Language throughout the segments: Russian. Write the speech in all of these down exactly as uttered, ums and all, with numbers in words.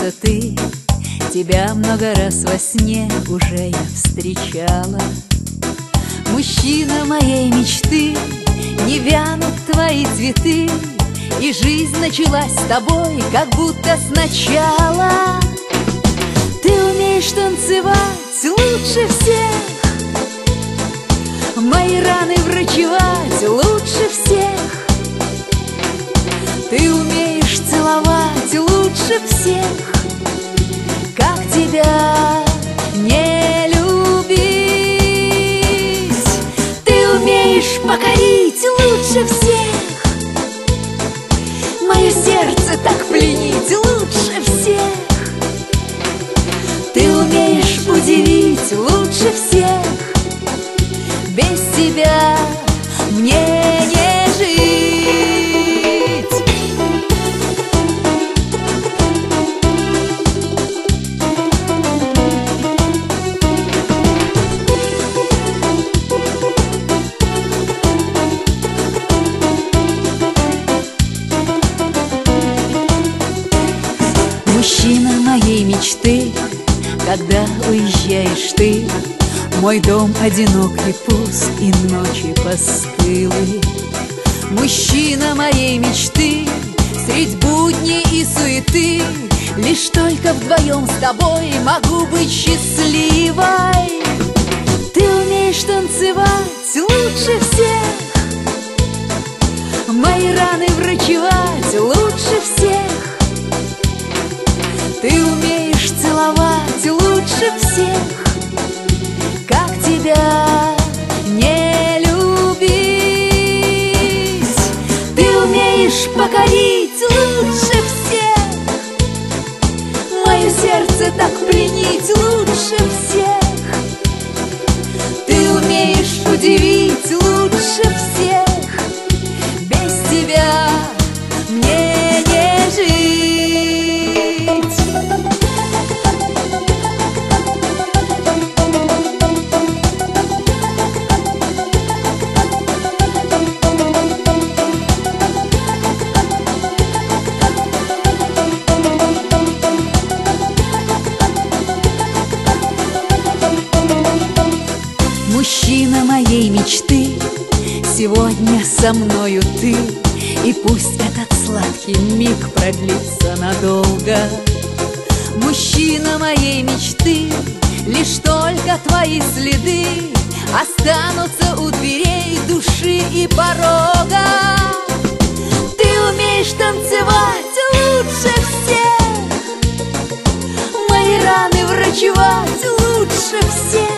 красоты. Тебя много раз во сне уже я встречала. Мужчина моей мечты, не вянут твои цветы, и жизнь началась с тобой, как будто сначала. Ты умеешь танцевать лучше всех, мои раны врачевать лучше всех. Ты умеешь целовать лучше всех. Как тебя не любить? Ты умеешь покорить лучше всех, мое сердце так пленить лучше всех. Ты умеешь удивить лучше всех. Без тебя мне не жить. Мужчина моей мечты, когда уезжаешь ты, мой дом одинок и пуст, и ночи постылы. Мужчина моей мечты, средь будней и суеты, лишь только вдвоем с тобой могу быть счастливой. Ты умеешь танцевать лучше всех, мои раны врачевать лучше всех. Ты умеешь целовать лучше всех. Как тебя не любить? Ты умеешь покорить лучше всех, мое сердце так пленить лучше всех. Ты умеешь удивить лучше всех. Без тебя мне не жить. Мужчина моей мечты, сегодня со мною ты, и пусть этот сладкий миг продлится надолго. Мужчина моей мечты, лишь только твои следы останутся у дверей души и порога. Ты умеешь танцевать лучше всех, мои раны врачевать лучше всех.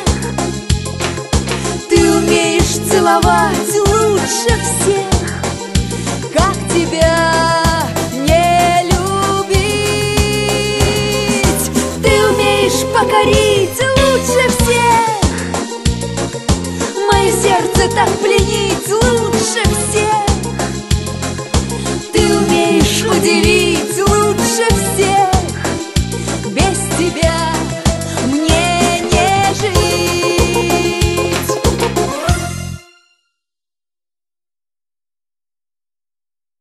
Ты умеешь целовать лучше всех. Как тебя не любить? Ты умеешь покорить лучше всех, мое сердце так пленить лучше всех. Ты умеешь удивить